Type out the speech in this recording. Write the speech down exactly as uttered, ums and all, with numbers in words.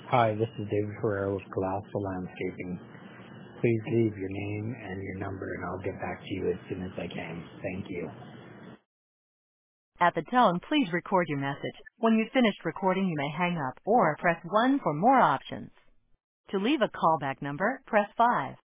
Hi, this is David Herrera with Colossal Landscaping. Please leave your name and your number, and I'll get back to you as soon as I can. Thank you. At the tone, please record your message. When you've finished recording, you may hang up or press one for more options. To leave a callback number, press five.